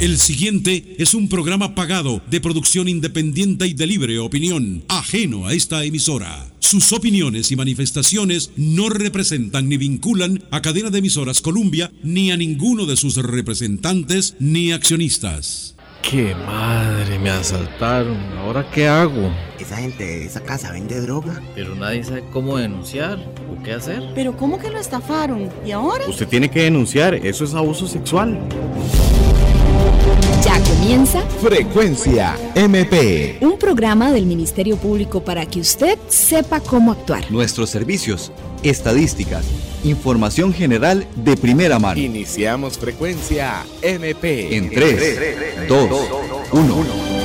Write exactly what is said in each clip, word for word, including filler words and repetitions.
El siguiente es un programa pagado de producción independiente y de libre opinión, ajeno a esta emisora. Sus opiniones y manifestaciones no representan ni vinculan a Cadena de Emisoras Columbia ni a ninguno de sus representantes ni accionistas. ¡Qué madre! Me asaltaron. ¿Ahora qué hago? Esa gente de esa casa vende droga. Pero nadie sabe cómo denunciar o qué hacer. ¿Pero cómo que lo estafaron? ¿Y ahora? Usted tiene que denunciar, eso es abuso sexual. Ya comienza Frecuencia M P, un programa del Ministerio Público para que usted sepa cómo actuar. Nuestros servicios, estadísticas, información general de primera mano. Iniciamos Frecuencia M P En tres, dos, uno.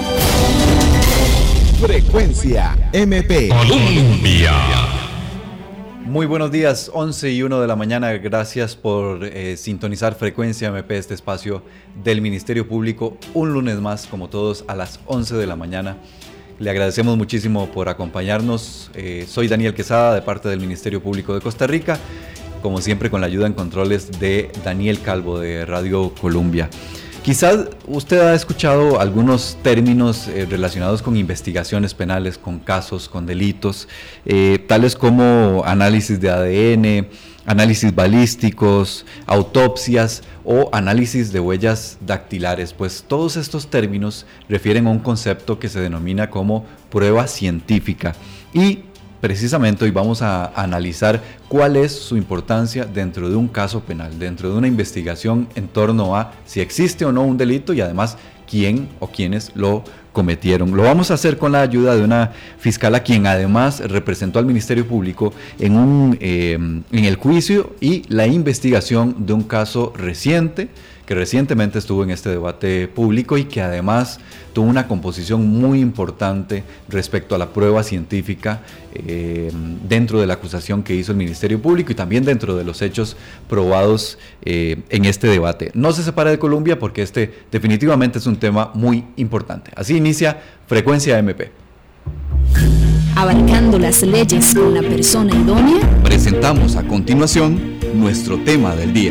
Frecuencia M P Colombia. Muy buenos días, once y uno de la mañana. Gracias por eh, sintonizar Frecuencia M P, este espacio del Ministerio Público, un lunes más, como todos, a las once de la mañana. Le agradecemos muchísimo por acompañarnos. Eh, soy Daniel Quesada, de parte del Ministerio Público de Costa Rica, como siempre con la ayuda en controles de Daniel Calvo, de Radio Columbia. Quizás usted ha escuchado algunos términos eh, relacionados con investigaciones penales, con casos, con delitos, eh, tales como análisis de A D N, análisis balísticos, autopsias o análisis de huellas dactilares. Pues todos estos términos refieren a un concepto que se denomina como prueba científica, y precisamente hoy vamos a analizar cuál es su importancia dentro de un caso penal, dentro de una investigación en torno a si existe o no un delito y además quién o quiénes lo cometieron. Lo vamos a hacer con la ayuda de una fiscal a quien además representó al Ministerio Público en, un, eh, en el juicio y la investigación de un caso reciente que recientemente estuvo en este debate público y que además tuvo una composición muy importante respecto a la prueba científica eh, dentro de la acusación que hizo el Ministerio Público y también dentro de los hechos probados eh, en este debate. No se separe de Colombia porque este definitivamente es un tema muy importante. Así inicia Frecuencia M P. Abarcando las leyes con la persona idónea. Presentamos a continuación nuestro tema del día.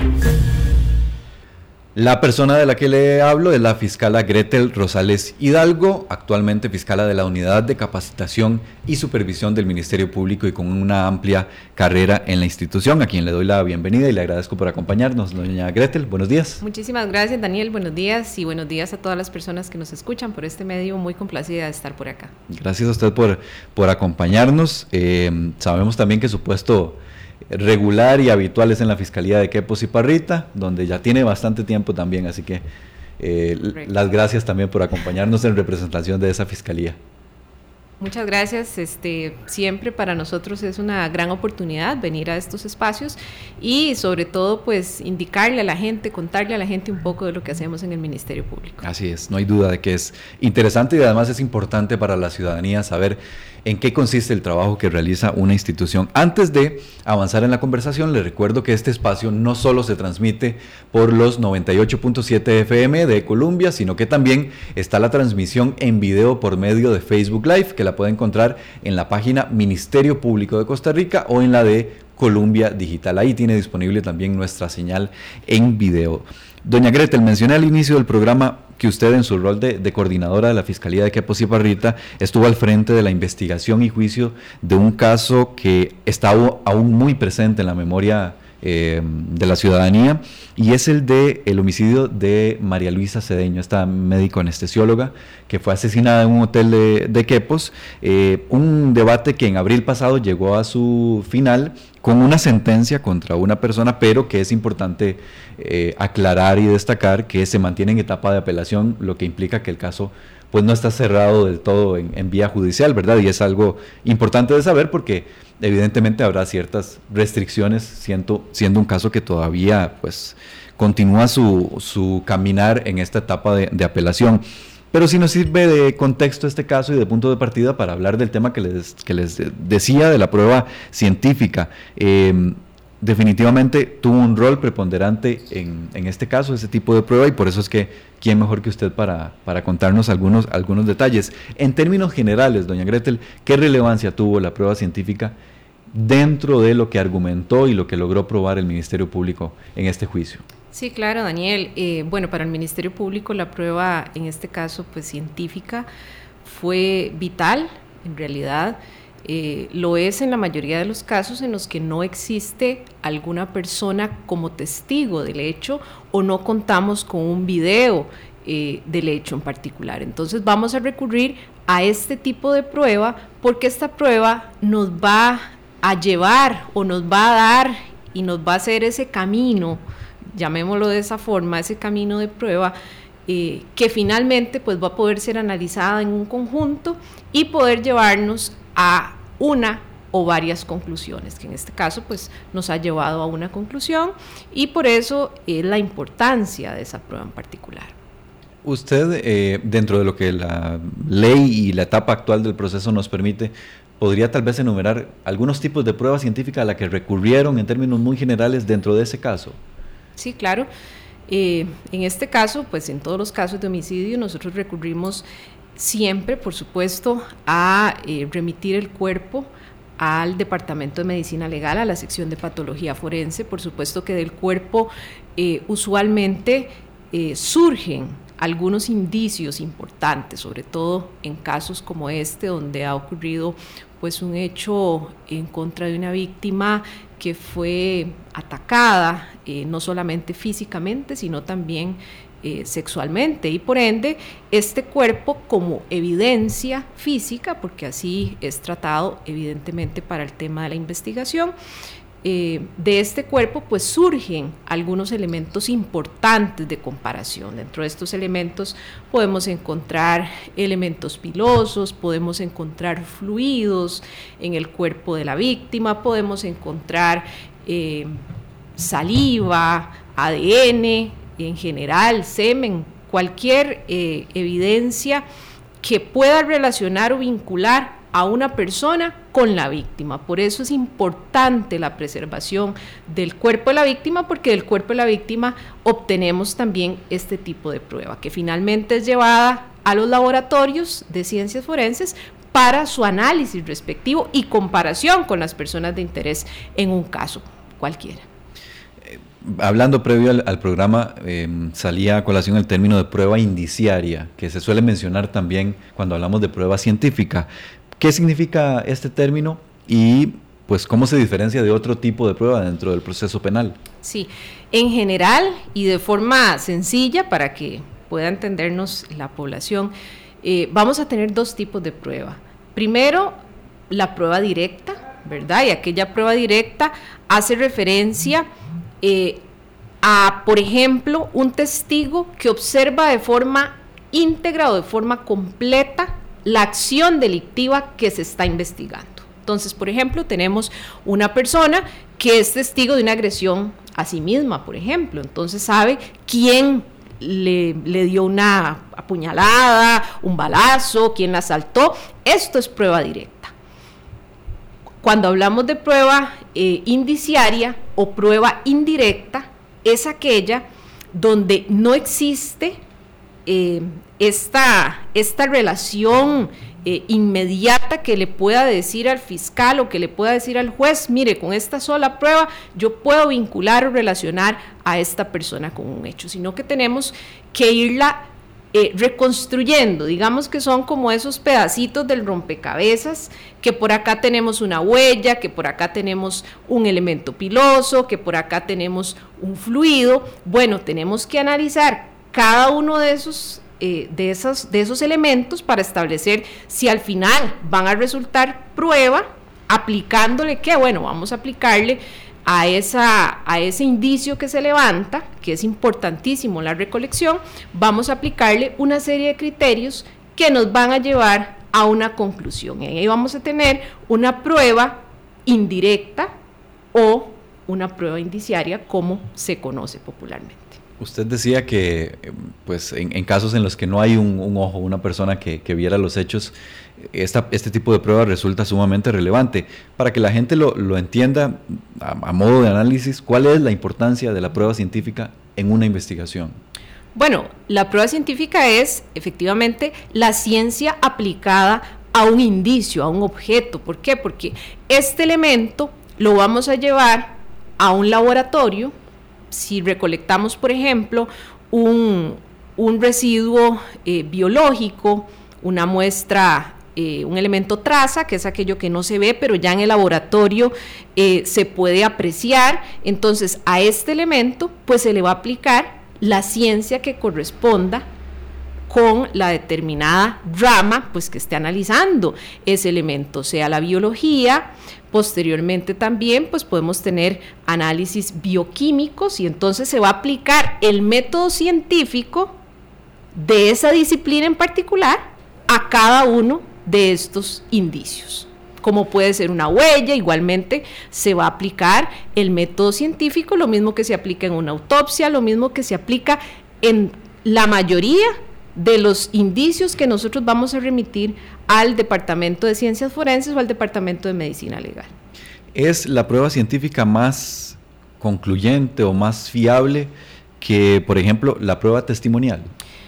La persona de la que le hablo es la fiscala Gretel Rosales Hidalgo, actualmente fiscala de la Unidad de Capacitación y Supervisión del Ministerio Público y con una amplia carrera en la institución, a quien le doy la bienvenida y le agradezco por acompañarnos. Doña Gretel, buenos días. Muchísimas gracias, Daniel, buenos días y buenos días a todas las personas que nos escuchan por este medio, muy complacida de estar por acá. Gracias a usted por, por acompañarnos. Eh, sabemos también que su puesto regular y habituales en la Fiscalía de Quepos y Parrita, donde ya tiene bastante tiempo también, así que eh, las gracias también por acompañarnos en representación de esa Fiscalía. Muchas gracias, este, siempre para nosotros es una gran oportunidad venir a estos espacios y sobre todo pues indicarle a la gente, contarle a la gente un poco de lo que hacemos en el Ministerio Público. Así es, no hay duda de que es interesante y además es importante para la ciudadanía saber en qué consiste el trabajo que realiza una institución. Antes de avanzar en la conversación, les recuerdo que este espacio no solo se transmite por los noventa y ocho punto siete F M de Columbia, sino que también está la transmisión en video por medio de Facebook Live, que la puede encontrar en la página Ministerio Público de Costa Rica o en la de Columbia Digital. Ahí tiene disponible también nuestra señal en video. Doña Gretel, mencioné al inicio del programa que usted en su rol de, de coordinadora de la Fiscalía de Quepos y Parrita estuvo al frente de la investigación y juicio de un caso que está aún muy presente en la memoria eh, de la ciudadanía, y es el de el homicidio de María Luisa Cedeño, esta médico anestesióloga que fue asesinada en un hotel de, de Quepos. Eh, un debate que en abril pasado llegó a su final con una sentencia contra una persona, pero que es importante eh, aclarar y destacar que se mantiene en etapa de apelación, lo que implica que el caso pues no está cerrado del todo en, en vía judicial, ¿verdad? Y es algo importante de saber porque evidentemente habrá ciertas restricciones, siendo, siendo un caso que todavía pues continúa su, su caminar en esta etapa de, de apelación. Pero sí nos sirve de contexto este caso y de punto de partida para hablar del tema que les, que les decía de la prueba científica. Eh, definitivamente tuvo un rol preponderante en, en este caso, ese tipo de prueba, y por eso es que quién mejor que usted para, para contarnos algunos, algunos detalles. En términos generales, doña Gretel, ¿qué relevancia tuvo la prueba científica dentro de lo que argumentó y lo que logró probar el Ministerio Público en este juicio? Sí, claro, Daniel. Eh, bueno, para el Ministerio Público la prueba, en este caso, pues científica, fue vital, en realidad. Eh, lo es en la mayoría de los casos en los que no existe alguna persona como testigo del hecho o no contamos con un video eh, del hecho en particular. Entonces vamos a recurrir a este tipo de prueba porque esta prueba nos va a llevar o nos va a dar y nos va a hacer ese camino, llamémoslo de esa forma, ese camino de prueba eh, que finalmente pues va a poder ser analizada en un conjunto y poder llevarnos a una o varias conclusiones, que en este caso pues nos ha llevado a una conclusión y por eso es la importancia de esa prueba en particular. Usted, eh, dentro de lo que la ley y la etapa actual del proceso nos permite, ¿podría tal vez enumerar algunos tipos de pruebas científicas a las que recurrieron en términos muy generales dentro de ese caso? Sí, claro. Eh, en este caso, pues en todos los casos de homicidio, nosotros recurrimos siempre, por supuesto, a eh, remitir el cuerpo al Departamento de Medicina Legal, a la sección de patología forense. Por supuesto que del cuerpo eh, usualmente eh, surgen algunos indicios importantes, sobre todo en casos como este, donde ha ocurrido pues un hecho en contra de una víctima que fue atacada, eh, no solamente físicamente, sino también eh, sexualmente, y por ende este cuerpo como evidencia física, porque así es tratado evidentemente para el tema de la investigación, Eh, de este cuerpo pues surgen algunos elementos importantes de comparación. Dentro de estos elementos podemos encontrar elementos pilosos, podemos encontrar fluidos en el cuerpo de la víctima, podemos encontrar eh, saliva, A D N, en general, semen, cualquier eh, evidencia que pueda relacionar o vincular a una persona con la víctima. Por eso es importante la preservación del cuerpo de la víctima, porque del cuerpo de la víctima obtenemos también este tipo de prueba, que finalmente es llevada a los laboratorios de ciencias forenses para su análisis respectivo y comparación con las personas de interés en un caso cualquiera. Hablando previo al, al programa, eh, salía a colación el término de prueba indiciaria, que se suele mencionar también cuando hablamos de prueba científica. ¿Qué significa este término y pues cómo se diferencia de otro tipo de prueba dentro del proceso penal? Sí, en general y de forma sencilla para que pueda entendernos la población, eh, vamos a tener dos tipos de prueba. Primero, la prueba directa, ¿verdad? Y aquella prueba directa hace referencia eh, a, por ejemplo, un testigo que observa de forma íntegra o de forma completa la acción delictiva que se está investigando. Entonces, por ejemplo, tenemos una persona que es testigo de una agresión a sí misma, por ejemplo, entonces sabe quién le, le dio una apuñalada, un balazo, quién la asaltó. Esto es prueba directa. Cuando hablamos de prueba eh, indiciaria o prueba indirecta, es aquella donde no existe eh, esta, esta relación eh, inmediata que le pueda decir al fiscal o que le pueda decir al juez, mire, con esta sola prueba yo puedo vincular o relacionar a esta persona con un hecho, sino que tenemos que irla eh, reconstruyendo, digamos que son como esos pedacitos del rompecabezas, que por acá tenemos una huella, que por acá tenemos un elemento piloso, que por acá tenemos un fluido. Bueno, tenemos que analizar cada uno de esos Eh, de, esos, de esos elementos para establecer si al final van a resultar prueba, aplicándole qué, bueno, vamos a aplicarle a, esa, a ese indicio que se levanta, que es importantísimo la recolección, vamos a aplicarle una serie de criterios que nos van a llevar a una conclusión, y ahí vamos a tener una prueba indirecta o una prueba indiciaria, como se conoce popularmente. Usted decía que pues en, en casos en los que no hay un, un ojo, una persona que, que viera los hechos, esta, este tipo de prueba resulta sumamente relevante. Para que la gente lo, lo entienda a, a modo de análisis, ¿cuál es la importancia de la prueba científica en una investigación? Bueno, la prueba científica es efectivamente la ciencia aplicada a un indicio, a un objeto. ¿Por qué? Porque este elemento lo vamos a llevar a un laboratorio si recolectamos, por ejemplo, un, un residuo eh, biológico, una muestra, eh, un elemento traza, que es aquello que no se ve, pero ya en el laboratorio eh, se puede apreciar, entonces a este elemento pues se le va a aplicar la ciencia que corresponda con la determinada rama pues que esté analizando ese elemento, sea la biología. Posteriormente también pues podemos tener análisis bioquímicos y entonces se va a aplicar el método científico de esa disciplina en particular a cada uno de estos indicios. Como puede ser una huella, igualmente se va a aplicar el método científico, lo mismo que se aplica en una autopsia, lo mismo que se aplica en la mayoría de los indicios que nosotros vamos a remitir al Departamento de Ciencias Forenses o al Departamento de Medicina Legal. ¿Es la prueba científica más concluyente o más fiable que, por ejemplo, la prueba testimonial?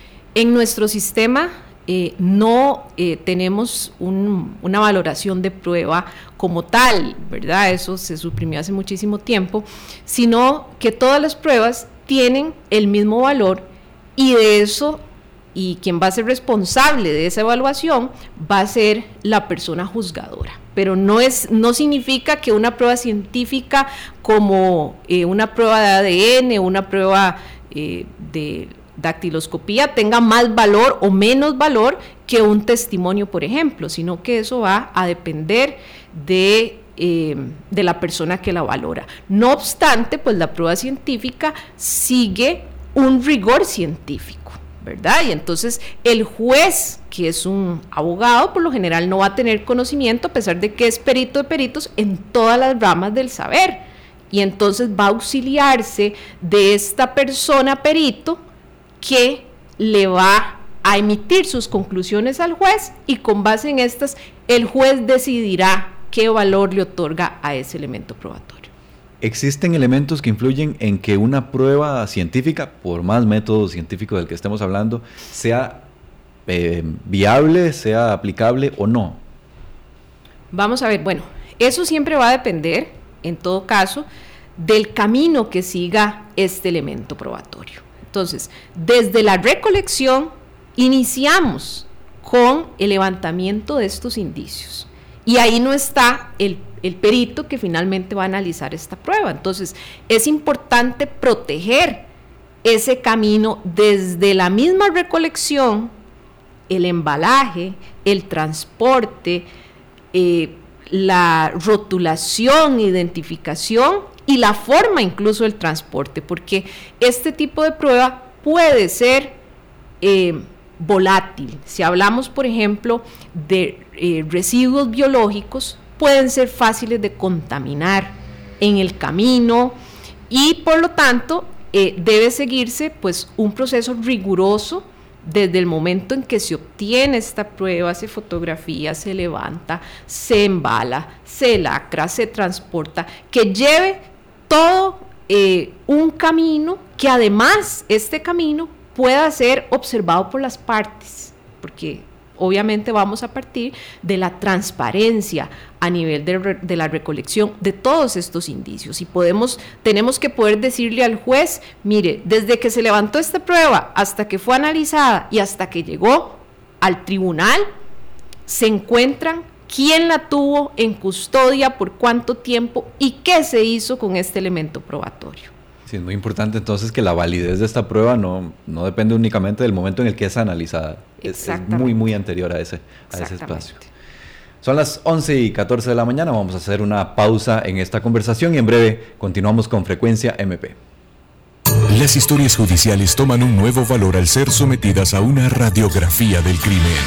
En nuestro sistema eh, no eh, tenemos un, una valoración de prueba como tal, ¿verdad? Eso se suprimió hace muchísimo tiempo, sino que todas las pruebas tienen el mismo valor y de eso, y quien va a ser responsable de esa evaluación va a ser la persona juzgadora. Pero no es, no significa que una prueba científica como eh, una prueba de A D N, una prueba eh, de dactiloscopía tenga más valor o menos valor que un testimonio, por ejemplo, sino que eso va a depender de, eh, de la persona que la valora. No obstante, pues la prueba científica sigue un rigor científico, ¿verdad? Y entonces el juez, que es un abogado, por lo general no va a tener conocimiento, a pesar de que es perito de peritos, en todas las ramas del saber, y entonces va a auxiliarse de esta persona perito que le va a emitir sus conclusiones al juez, y con base en estas el juez decidirá qué valor le otorga a ese elemento probatorio. ¿Existen elementos que influyen en que una prueba científica, por más método científico del que estemos hablando, sea eh, viable, sea aplicable o no? Vamos a ver, bueno, eso siempre va a depender, en todo caso, del camino que siga este elemento probatorio. Entonces, desde la recolección iniciamos con el levantamiento de estos indicios, y ahí no está el el perito que finalmente va a analizar esta prueba. Entonces, es importante proteger ese camino desde la misma recolección, el embalaje, el transporte, eh, la rotulación, identificación y la forma incluso del transporte, porque este tipo de prueba puede ser eh, volátil. Si hablamos, por ejemplo, de eh, residuos biológicos, pueden ser fáciles de contaminar en el camino y por lo tanto eh, debe seguirse pues un proceso riguroso desde el momento en que se obtiene esta prueba, se fotografía, se levanta, se embala, se lacra, se transporta, que lleve todo eh, un camino que además este camino pueda ser observado por las partes, porque obviamente vamos a partir de la transparencia a nivel de, de la recolección de todos estos indicios, y podemos, tenemos que poder decirle al juez, mire, desde que se levantó esta prueba hasta que fue analizada y hasta que llegó al tribunal, se encuentran quién la tuvo en custodia, por cuánto tiempo y qué se hizo con este elemento probatorio. Sí, es muy importante entonces que la validez de esta prueba no, no depende únicamente del momento en el que es analizada. Es, es muy, muy anterior a ese, a ese espacio. Son las once y catorce de la mañana, vamos a hacer una pausa en esta conversación y en breve continuamos con Frecuencia M P. Las historias judiciales toman un nuevo valor al ser sometidas a una radiografía del crimen.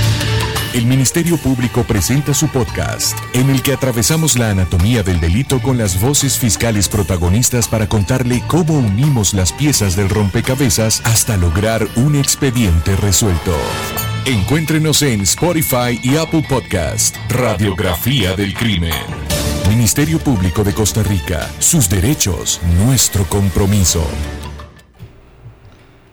El Ministerio Público presenta su podcast, en el que atravesamos la anatomía del delito con las voces fiscales protagonistas para contarle cómo unimos las piezas del rompecabezas hasta lograr un expediente resuelto. Encuéntrenos en Spotify y Apple Podcast. Radiografía del Crimen. Ministerio Público de Costa Rica. Sus derechos, nuestro compromiso.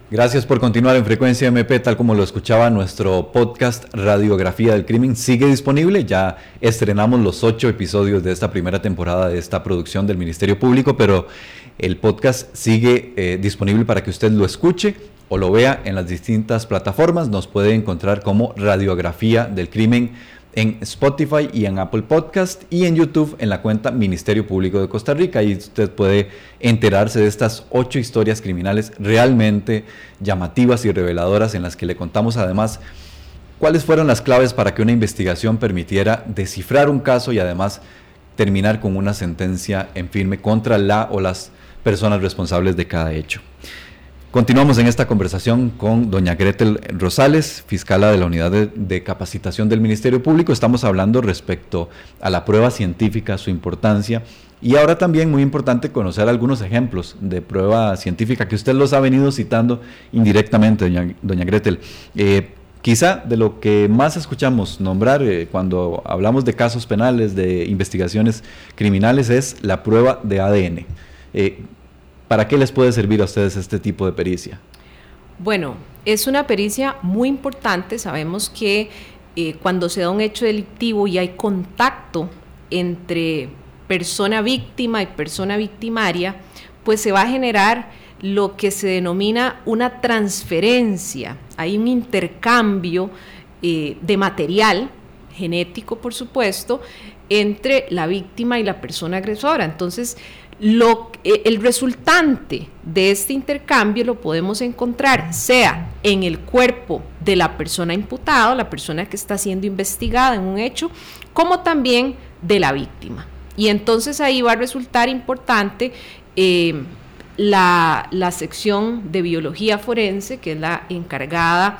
Gracias por continuar en Frecuencia M P, tal como lo escuchaba. Nuestro podcast Radiografía del Crimen sigue disponible. Ya estrenamos los ocho episodios de esta primera temporada de esta producción del Ministerio Público, pero el podcast sigue eh, disponible para que usted lo escuche o lo vea en las distintas plataformas. Nos puede encontrar como Radiografía del Crimen en Spotify y en Apple Podcast, y en YouTube en la cuenta Ministerio Público de Costa Rica. Y usted puede enterarse de estas ocho historias criminales realmente llamativas y reveladoras, en las que le contamos además cuáles fueron las claves para que una investigación permitiera descifrar un caso y además terminar con una sentencia en firme contra la o las personas responsables de cada hecho. Continuamos en esta conversación con doña Gretel Rosales, fiscala de la Unidad de, de Capacitación del Ministerio Público. Estamos hablando respecto a la prueba científica, su importancia, y ahora también muy importante conocer algunos ejemplos de prueba científica que usted los ha venido citando indirectamente, doña, doña Gretel. Eh, quizá de lo que más escuchamos nombrar eh, cuando hablamos de casos penales, de investigaciones criminales, es la prueba de A D N. Eh, ¿Para qué les puede servir a ustedes este tipo de pericia? Bueno, es una pericia muy importante. Sabemos que eh, cuando se da un hecho delictivo y hay contacto entre persona víctima y persona victimaria, pues se va a generar lo que se denomina una transferencia. Hay un intercambio eh, de material genético, por supuesto, entre la víctima y la persona agresora. Entonces, Lo, el resultante de este intercambio lo podemos encontrar sea en el cuerpo de la persona imputada, la persona que está siendo investigada en un hecho, como también de la víctima. Y entonces ahí va a resultar importante eh, la, la sección de biología forense, que es la encargada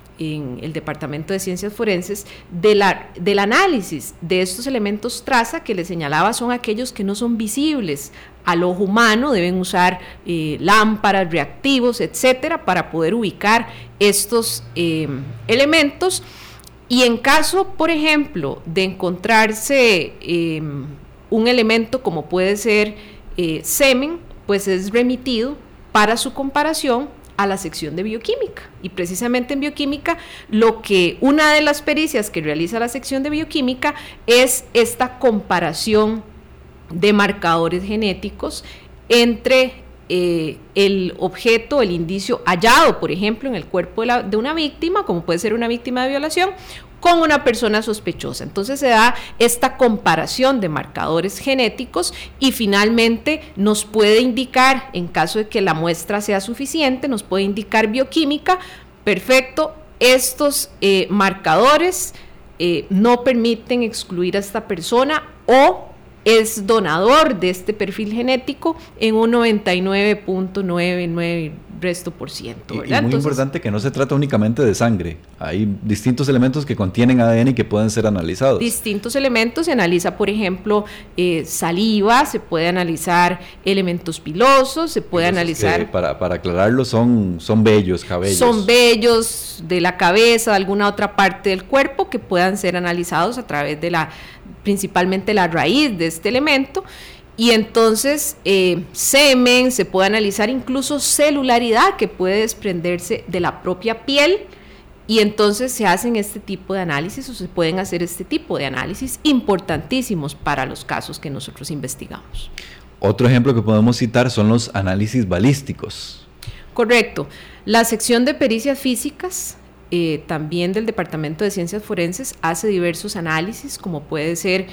en el Departamento de Ciencias Forenses de la, del análisis de estos elementos traza que les señalaba. Son aquellos que no son visibles al ojo humano, deben usar eh, lámparas, reactivos, etcétera, para poder ubicar estos eh, elementos. Y en caso, por ejemplo, de encontrarse eh, un elemento como puede ser eh, semen, pues es remitido para su comparación a la sección de bioquímica. Y precisamente en bioquímica, lo que una de las pericias que realiza la sección de bioquímica es esta comparación de marcadores genéticos entre eh, el objeto, el indicio hallado, por ejemplo, en el cuerpo de, la, de una víctima, como puede ser una víctima de violación, con una persona sospechosa. Entonces se da esta comparación de marcadores genéticos y finalmente nos puede indicar, en caso de que la muestra sea suficiente, nos puede indicar bioquímica. Perfecto, estos eh, marcadores eh, no permiten excluir a esta persona, o es donador de este perfil genético en un noventa y nueve punto noventa y nueve resto por ciento, ¿verdad? Y, y muy Entonces, importante que no se trata únicamente de sangre. Hay distintos elementos que contienen A D N y que pueden ser analizados. Distintos elementos. Se analiza, por ejemplo, eh, saliva, se puede analizar elementos pilosos, se puede analizar... Que, para, para aclararlo, son, son vellos, cabellos. Son vellos de la cabeza, de alguna otra parte del cuerpo, que puedan ser analizados a través de la, principalmente la raíz de este elemento. Y entonces eh, semen, se puede analizar incluso celularidad que puede desprenderse de la propia piel, y entonces se hacen este tipo de análisis, o se pueden hacer este tipo de análisis importantísimos para los casos que nosotros investigamos. Otro ejemplo que podemos citar son los análisis balísticos. Correcto. La sección de pericias físicas eh, también del Departamento de Ciencias Forenses hace diversos análisis, como puede ser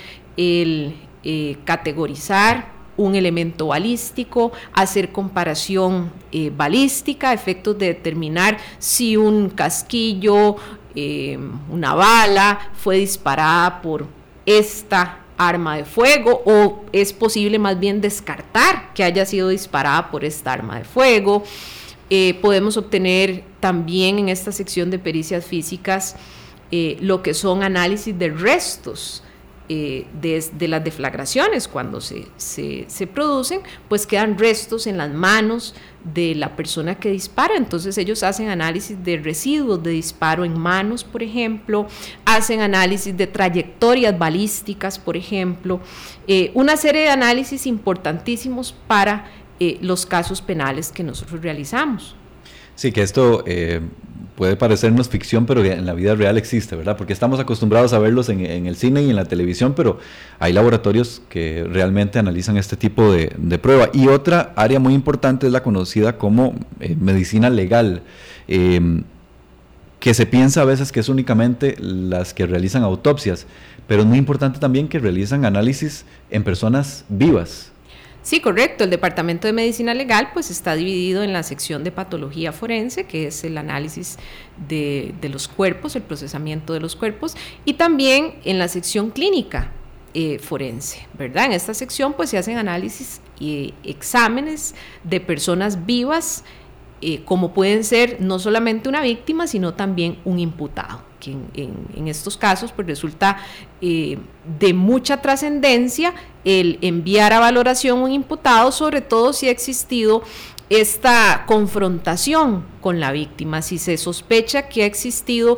el Eh, categorizar un elemento balístico, hacer comparación eh, balística, efectos de determinar si un casquillo, eh, una bala fue disparada por esta arma de fuego, o es posible más bien descartar que haya sido disparada por esta arma de fuego. Eh, podemos obtener también en esta sección de pericias físicas eh, lo que son análisis de restos Eh, de, de las deflagraciones. Cuando se, se, se producen, pues quedan restos en las manos de la persona que dispara. Entonces ellos hacen análisis de residuos de disparo en manos, por ejemplo, hacen análisis de trayectorias balísticas, por ejemplo, eh, una serie de análisis importantísimos para eh, los casos penales que nosotros realizamos. Sí, que esto eh, puede parecernos ficción, pero en la vida real existe, ¿verdad? Porque estamos acostumbrados a verlos en, en el cine y en la televisión, pero hay laboratorios que realmente analizan este tipo de, de prueba. Y otra área muy importante es la conocida como eh, medicina legal, eh, que se piensa a veces que es únicamente las que realizan autopsias, pero es muy importante también que realizan análisis en personas vivas. Sí, correcto. El Departamento de Medicina Legal pues está dividido en la sección de patología forense, que es el análisis de, de los cuerpos, el procesamiento de los cuerpos, y también en la sección clínica eh, forense, ¿verdad? En esta sección pues se hacen análisis y exámenes de personas vivas, eh, como pueden ser no solamente una víctima, sino también un imputado, que en, en, en estos casos pues resulta eh, de mucha trascendencia el enviar a valoración un imputado, sobre todo si ha existido esta confrontación con la víctima, si se sospecha que ha existido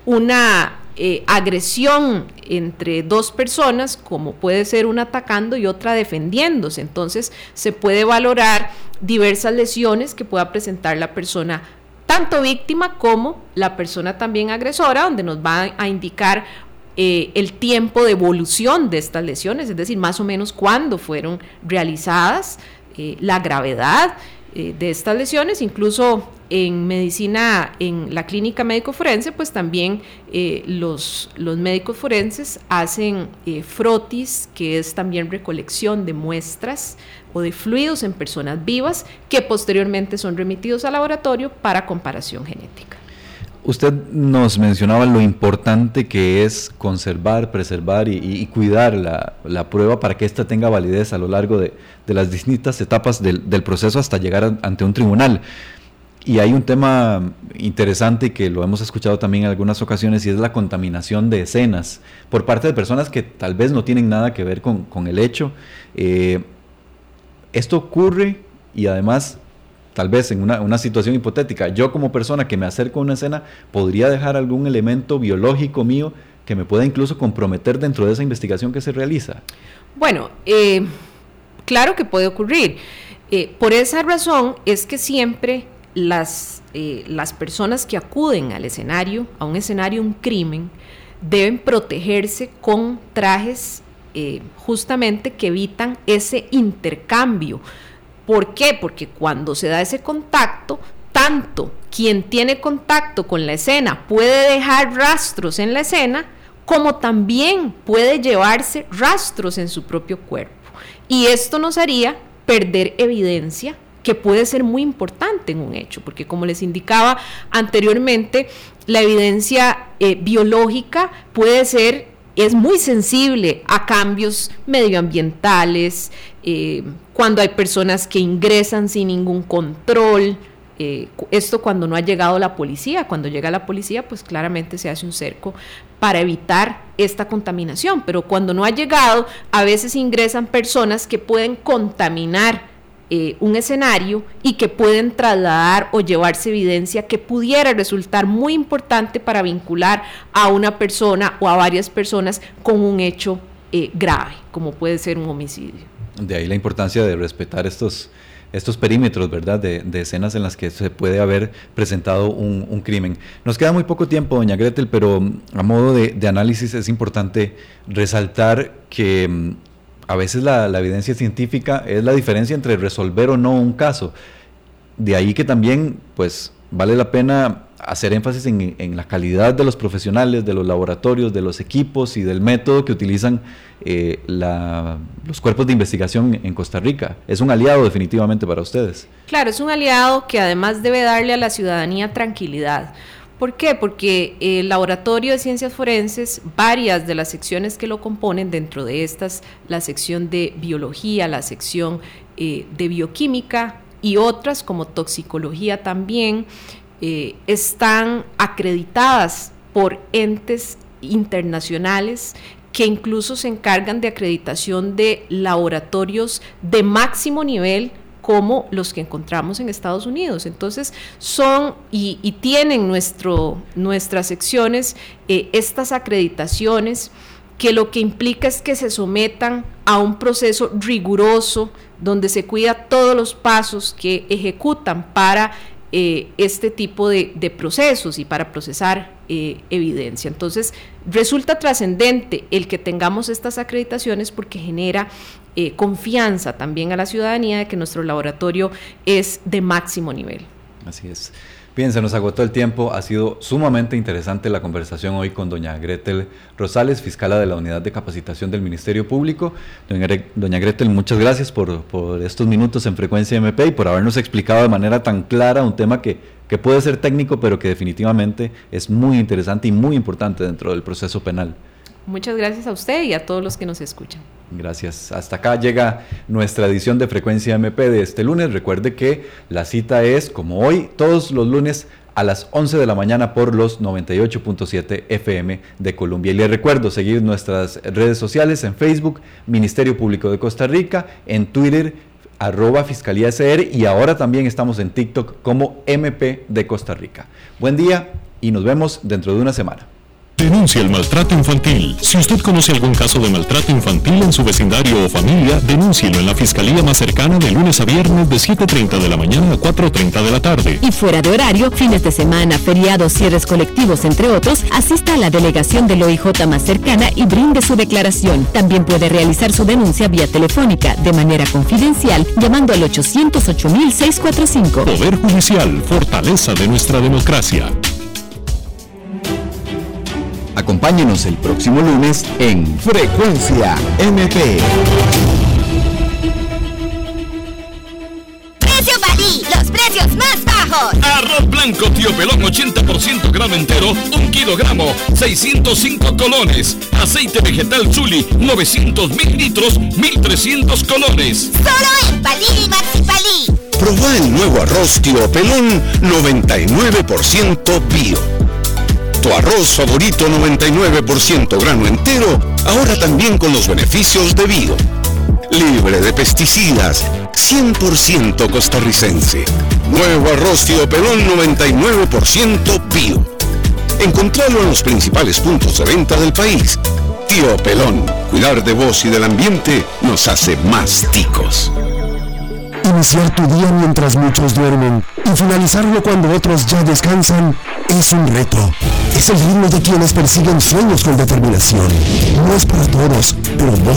una eh, agresión entre dos personas, como puede ser una atacando y otra defendiéndose. Entonces se puede valorar diversas lesiones que pueda presentar la persona, tanto víctima como la persona también agresora, donde nos va a indicar eh, el tiempo de evolución de estas lesiones, es decir, más o menos cuándo fueron realizadas, eh, la gravedad eh, de estas lesiones. Incluso en medicina, en la clínica médico forense, pues también eh, los, los médicos forenses hacen eh, frotis, que es también recolección de muestras o de fluidos en personas vivas, que posteriormente son remitidos al laboratorio para comparación genética. Usted nos mencionaba lo importante que es conservar, preservar y, y cuidar la, la prueba para que ésta tenga validez a lo largo de, de las distintas etapas del, del proceso hasta llegar a, ante un tribunal. Y hay un tema interesante que lo hemos escuchado también en algunas ocasiones, y es la contaminación de escenas por parte de personas que tal vez no tienen nada que ver con, con el hecho. Eh, esto ocurre, y además, tal vez en una, una situación hipotética, yo como persona que me acerco a una escena, podría dejar algún elemento biológico mío que me pueda incluso comprometer dentro de esa investigación que se realiza. Bueno, eh, claro que puede ocurrir. Eh, por esa razón es que siempre las, eh, las personas que acuden al escenario, a un escenario, un crimen, deben protegerse con trajes eh, justamente que evitan ese intercambio. ¿Por qué? Porque cuando se da ese contacto, tanto quien tiene contacto con la escena puede dejar rastros en la escena, como también puede llevarse rastros en su propio cuerpo. Y esto nos haría perder evidencia, que puede ser muy importante en un hecho, porque como les indicaba anteriormente, la evidencia eh, biológica puede ser, es muy sensible a cambios medioambientales, eh, cuando hay personas que ingresan sin ningún control, eh, esto cuando no ha llegado la policía. Cuando llega la policía, pues claramente se hace un cerco para evitar esta contaminación, pero cuando no ha llegado, a veces ingresan personas que pueden contaminar Eh, un escenario y que pueden trasladar o llevarse evidencia que pudiera resultar muy importante para vincular a una persona o a varias personas con un hecho eh, grave, como puede ser un homicidio. De ahí la importancia de respetar estos, estos perímetros, ¿verdad?, de, de escenas en las que se puede haber presentado un, un crimen. Nos queda muy poco tiempo, doña Gretel, pero a modo de, de análisis es importante resaltar que a veces la, la evidencia científica es la diferencia entre resolver o no un caso. De ahí que también pues vale la pena hacer énfasis en, en la calidad de los profesionales, de los laboratorios, de los equipos y del método que utilizan eh, la, los cuerpos de investigación en Costa Rica. Es un aliado definitivamente para ustedes. Claro, es un aliado que además debe darle a la ciudadanía tranquilidad. ¿Por qué? Porque el Laboratorio de Ciencias Forenses, varias de las secciones que lo componen, dentro de estas, la sección de biología, la sección eh, de bioquímica y otras como toxicología también, eh, están acreditadas por entes internacionales que incluso se encargan de acreditación de laboratorios de máximo nivel, como los que encontramos en Estados Unidos. Entonces son y, y tienen nuestro, nuestras secciones eh, estas acreditaciones, que lo que implica es que se sometan a un proceso riguroso donde se cuida todos los pasos que ejecutan para eh, este tipo de, de procesos y para procesar eh, evidencia. Entonces, resulta trascendente el que tengamos estas acreditaciones porque genera eh, confianza también a la ciudadanía de que nuestro laboratorio es de máximo nivel. Así es. Bien, se nos agotó el tiempo, ha sido sumamente interesante la conversación hoy con doña Gretel Rosales, fiscala de la Unidad de Capacitación del Ministerio Público. Doña, doña Gretel, muchas gracias por, por estos minutos en Frecuencia M P y por habernos explicado de manera tan clara un tema que, que puede ser técnico, pero que definitivamente es muy interesante y muy importante dentro del proceso penal. Muchas gracias a usted y a todos los que nos escuchan. Gracias. Hasta acá llega nuestra edición de Frecuencia M P de este lunes. Recuerde que la cita es, como hoy, todos los lunes a las once de la mañana por los noventa y ocho punto siete F M de Colombia. Y les recuerdo seguir nuestras redes sociales en Facebook, Ministerio Público de Costa Rica, en Twitter, arroba Fiscalía S R, y ahora también estamos en TikTok como M P de Costa Rica. Buen día y nos vemos dentro de una semana. Denuncia el maltrato infantil. Si usted conoce algún caso de maltrato infantil en su vecindario o familia, denúncielo en la fiscalía más cercana de lunes a viernes de siete treinta de la mañana a cuatro treinta de la tarde. Y fuera de horario, fines de semana, feriados, cierres colectivos, entre otros, asista a la delegación del O I J más cercana y brinde su declaración. También puede realizar su denuncia vía telefónica de manera confidencial llamando al ochocientos ocho mil seiscientos cuarenta y cinco. Poder Judicial, fortaleza de nuestra democracia. Acompáñenos el próximo lunes en Frecuencia M P. Precio Balí, los precios más bajos. Arroz blanco Tío Pelón ochenta por ciento grano entero, un kilogramo, seiscientos cinco colones. Aceite vegetal Zuli, novecientos mil litros, mil trescientos colones. Solo en Balí y Maxi Balí. Probá el nuevo arroz Tío Pelón, noventa y nueve por ciento bio. Tu arroz favorito noventa y nueve por ciento grano entero, ahora también con los beneficios de bio. Libre de pesticidas, cien por ciento costarricense. Nuevo arroz Tío Pelón noventa y nueve por ciento bio. Encontralo en los principales puntos de venta del país. Tío Pelón, cuidar de vos y del ambiente nos hace más ticos. Iniciar tu día mientras muchos duermen y finalizarlo cuando otros ya descansan es un reto. Es el ritmo de quienes persiguen sueños con determinación. No es para todos, pero vos